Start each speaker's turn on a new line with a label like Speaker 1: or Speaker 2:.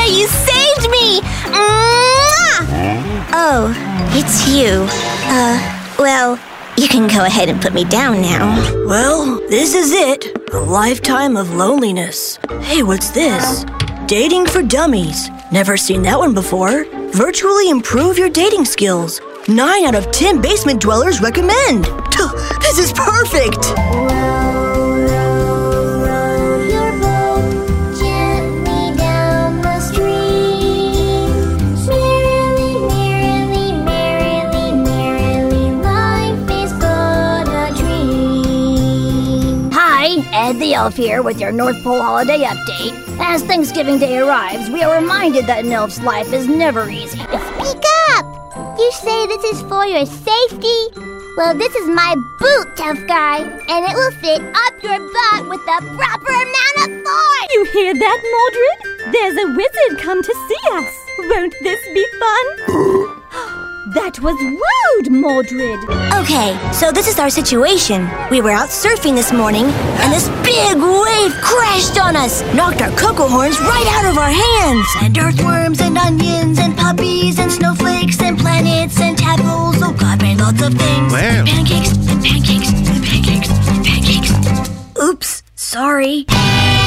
Speaker 1: you saved me! Mwah! Oh, it's you. Well, you can go ahead and put me down now.
Speaker 2: Well, this is it. A lifetime of loneliness. Hey, what's this? Dating for Dummies. Never seen that one before. Virtually improve your dating skills. 9 out of 10 basement dwellers recommend. This is perfect!
Speaker 3: Ed the Elf here with your North Pole holiday update. As Thanksgiving Day arrives, we are reminded that an elf's life is never easy.
Speaker 4: Speak up! You say this is for your safety? Well, this is my boot, tough guy, and it will fit up your butt with the proper amount of force!
Speaker 5: You hear that, Mordred? There's a wizard come to see us. Won't this be fun? That was rude, Mordred.
Speaker 1: Okay, so this is our situation. We were out surfing this morning, and this big wave crashed on us, knocked our cocoa horns right out of our hands.
Speaker 2: And earthworms and onions and puppies and snowflakes and planets and tadpoles. Oh, God made lots of things.
Speaker 6: Wow.
Speaker 2: And pancakes and pancakes and pancakes and pancakes. Oops, sorry.